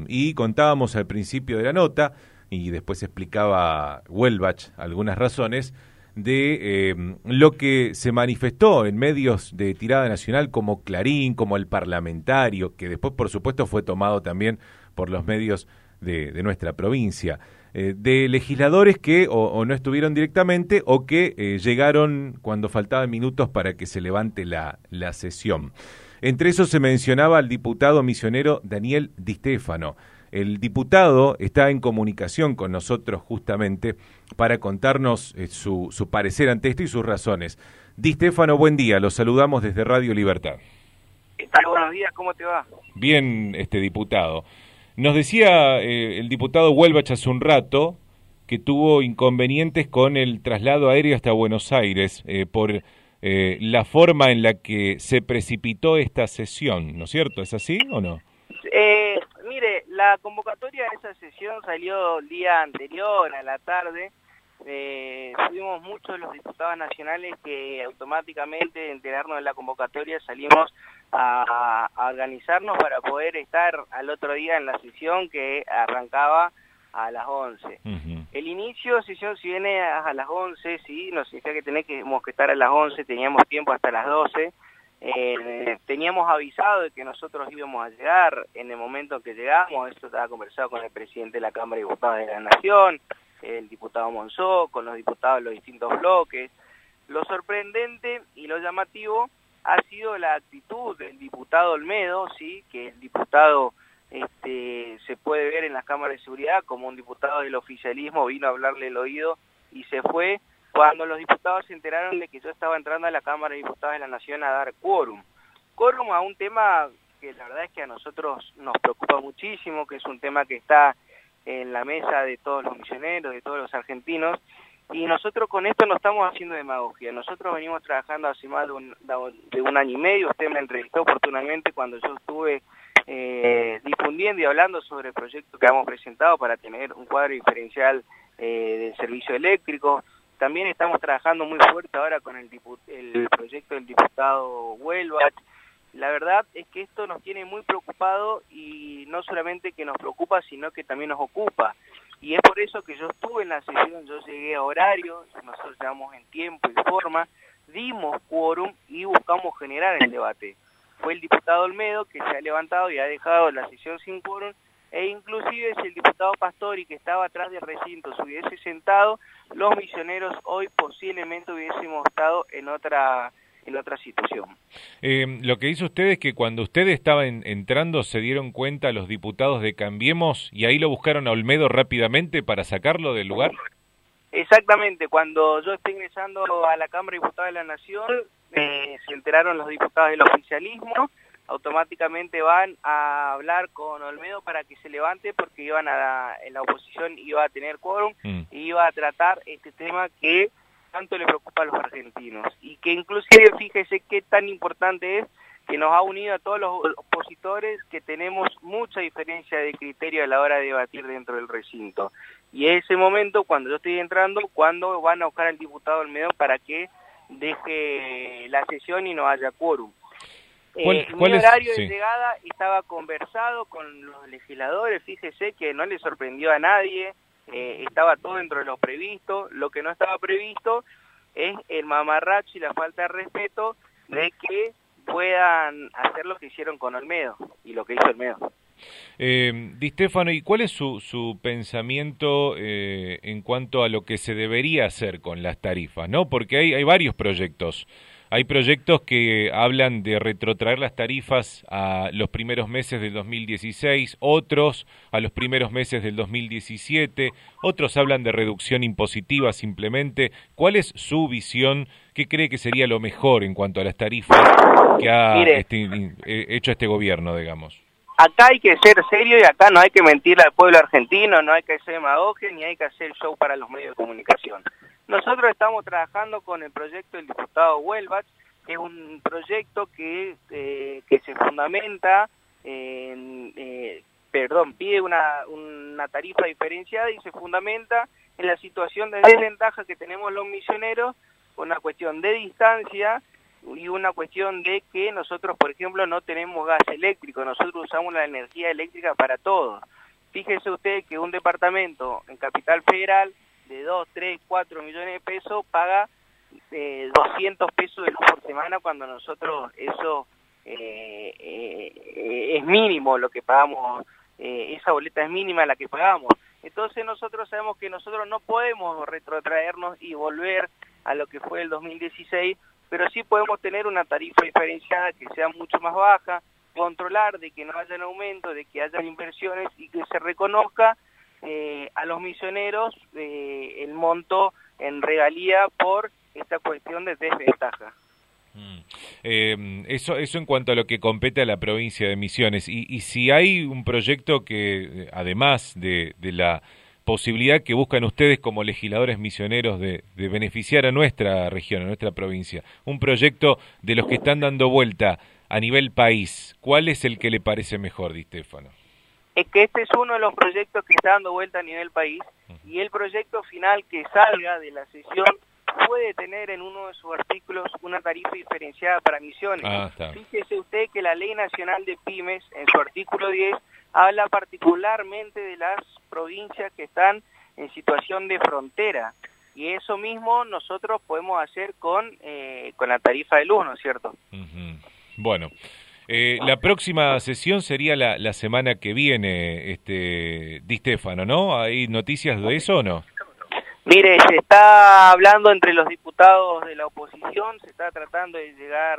y contábamos al principio de la nota, y después explicaba Welbach algunas razones, de lo que se manifestó en medios de tirada nacional como Clarín, como El Parlamentario, que después por supuesto fue tomado también por los medios de nuestra provincia, de legisladores que o no estuvieron directamente o que llegaron cuando faltaban minutos para que se levante la sesión. Entre esos se mencionaba al diputado misionero Daniel Di Stéfano. El diputado está en comunicación con nosotros justamente para contarnos su parecer ante esto y sus razones. Di Stéfano, buen día, los saludamos desde Radio Libertad. ¿Qué tal? Buenos días, ¿cómo te va? Bien, diputado. Nos decía el diputado Welbach hace un rato que tuvo inconvenientes con el traslado aéreo hasta Buenos Aires por la forma en la que se precipitó esta sesión, ¿no es cierto? ¿Es así o no? Mire, la convocatoria de esa sesión salió el día anterior, a la tarde. Fuimos muchos los diputados nacionales que automáticamente, de enterarnos de la convocatoria, salimos a organizarnos para poder estar al otro día en la sesión que arrancaba a las 11. El inicio de sesión, si viene a las 11, sí, nos decía que teníamos que estar a las 11, teníamos tiempo hasta las 12. Teníamos avisado de que nosotros íbamos a llegar en el momento en que llegamos. Esto estaba conversado con el presidente de la Cámara de Diputados de la Nación, el diputado Monzó, con los diputados de los distintos bloques. Lo sorprendente y lo llamativo ha sido la actitud del diputado Olmedo, sí, que el diputado se puede ver en las cámaras de seguridad como un diputado del oficialismo, vino a hablarle el oído y se fue cuando los diputados se enteraron de que yo estaba entrando a la Cámara de Diputados de la Nación a dar quórum. Quórum a un tema que la verdad es que a nosotros nos preocupa muchísimo, que es un tema que está en la mesa de todos los misioneros, de todos los argentinos, y nosotros con esto no estamos haciendo demagogia. Nosotros venimos trabajando hace más de un año y medio. Usted me entrevistó oportunamente cuando yo estuve difundiendo y hablando sobre el proyecto que hemos presentado para tener un cuadro diferencial del servicio eléctrico. También estamos trabajando muy fuerte ahora con el proyecto del diputado Welbach. La verdad es que esto nos tiene muy preocupado y no solamente que nos preocupa, sino que también nos ocupa. Y es por eso que yo estuve en la sesión, yo llegué a horario, nosotros llegamos en tiempo y forma, dimos quórum y buscamos generar el debate. Fue el diputado Olmedo que se ha levantado y ha dejado la sesión sin quórum, e inclusive si el diputado Pastori, que estaba atrás del recinto, se hubiese sentado, los misioneros hoy posiblemente hubiésemos estado en otra situación. Lo que dice usted es que cuando usted estaba entrando se dieron cuenta los diputados de Cambiemos y ahí lo buscaron a Olmedo rápidamente para sacarlo del lugar. Exactamente, cuando yo estoy ingresando a la Cámara de Diputados de la Nación, se enteraron los diputados del oficialismo, automáticamente van a hablar con Olmedo para que se levante porque en la oposición iba a tener quórum y iba a tratar este tema que tanto le preocupa a los argentinos y que inclusive fíjese qué tan importante es que nos ha unido a todos los opositores, que tenemos mucha diferencia de criterio a la hora de debatir dentro del recinto. Y es ese momento, cuando yo estoy entrando, cuando van a buscar al diputado Olmedo para que deje la sesión y no haya quórum. Mi horario de llegada estaba conversado con los legisladores, fíjese que no le sorprendió a nadie, estaba todo dentro de lo previsto. Lo que no estaba previsto es el mamarracho y la falta de respeto de que puedan hacer lo que hicieron con Olmedo y lo que hizo Olmedo. Di Stéfano, ¿y cuál es su pensamiento en cuanto a lo que se debería hacer con las tarifas, ¿no? Porque hay varios proyectos. Hay proyectos que hablan de retrotraer las tarifas a los primeros meses del 2016, otros a los primeros meses del 2017, otros hablan de reducción impositiva simplemente. ¿Cuál es su visión? ¿Qué cree que sería lo mejor en cuanto a las tarifas que ha hecho este gobierno, digamos? Acá hay que ser serio y acá no hay que mentir al pueblo argentino, no hay que hacer demagogia ni hay que hacer show para los medios de comunicación. Nosotros estamos trabajando con el proyecto del diputado Welbach, que es un proyecto que se fundamenta pide una tarifa diferenciada y se fundamenta en la situación de desventaja que tenemos los misioneros, una cuestión de distancia y una cuestión de que nosotros, por ejemplo, no tenemos gas eléctrico, nosotros usamos la energía eléctrica para todo. Fíjese usted que un departamento en Capital Federal de 2, 3, 4 millones de pesos paga 200 pesos de luz por semana, cuando nosotros eso es mínimo lo que pagamos, esa boleta es mínima la que pagamos. Entonces nosotros sabemos que nosotros no podemos retrotraernos y volver a lo que fue el 2016, pero sí podemos tener una tarifa diferenciada que sea mucho más baja, controlar de que no haya aumento, de que haya inversiones y que se reconozca a los misioneros el monto en regalía por esta cuestión de desventaja. Eso en cuanto a lo que compete a la provincia de Misiones. Y si hay un proyecto que, además de la posibilidad que buscan ustedes como legisladores misioneros de beneficiar a nuestra región, a nuestra provincia, un proyecto de los que están dando vuelta a nivel país, ¿cuál es el que le parece mejor, Di Stéfano? Es que este es uno de los proyectos que está dando vuelta a nivel país, y el proyecto final que salga de la sesión puede tener en uno de sus artículos una tarifa diferenciada para Misiones. Fíjese usted que la Ley Nacional de Pymes, en su artículo 10, habla particularmente de las provincias que están en situación de frontera, y eso mismo nosotros podemos hacer con la tarifa de luz, ¿no es cierto? Bueno, la próxima sesión sería la semana que viene, Di Stéfano, ¿no? ¿Hay noticias de eso o no? Mire, se está hablando entre los diputados de la oposición, se está tratando de llegar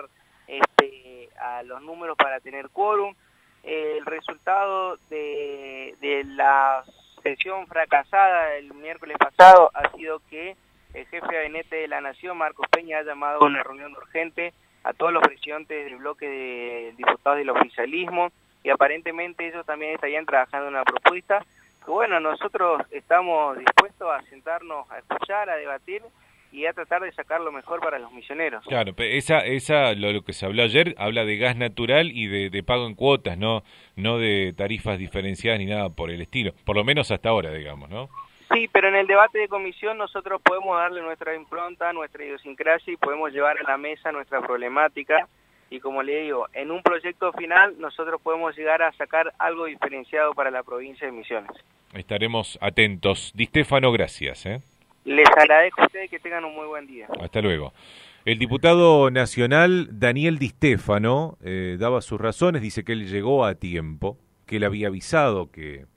a los números para tener quórum. El resultado de la sesión fracasada el miércoles pasado ha sido que el jefe de gabinete de la Nación, Marcos Peña, ha llamado a una reunión urgente a todos los presidentes del bloque de diputados del oficialismo, y aparentemente ellos también estarían trabajando en una propuesta. Que bueno, nosotros estamos dispuestos a sentarnos a escuchar, a debatir y a tratar de sacar lo mejor para los misioneros. Claro, pero lo que se habló ayer habla de gas natural y de pago en cuotas, no de tarifas diferenciadas ni nada por el estilo, por lo menos hasta ahora, digamos, ¿no? Sí, pero en el debate de comisión nosotros podemos darle nuestra impronta, nuestra idiosincrasia, y podemos llevar a la mesa nuestra problemática, y como le digo, en un proyecto final nosotros podemos llegar a sacar algo diferenciado para la provincia de Misiones. Estaremos atentos. Di Stéfano, gracias. Les agradezco a ustedes, que tengan un muy buen día. Hasta luego. El diputado nacional Daniel Di Stéfano daba sus razones, dice que él llegó a tiempo, que él había avisado que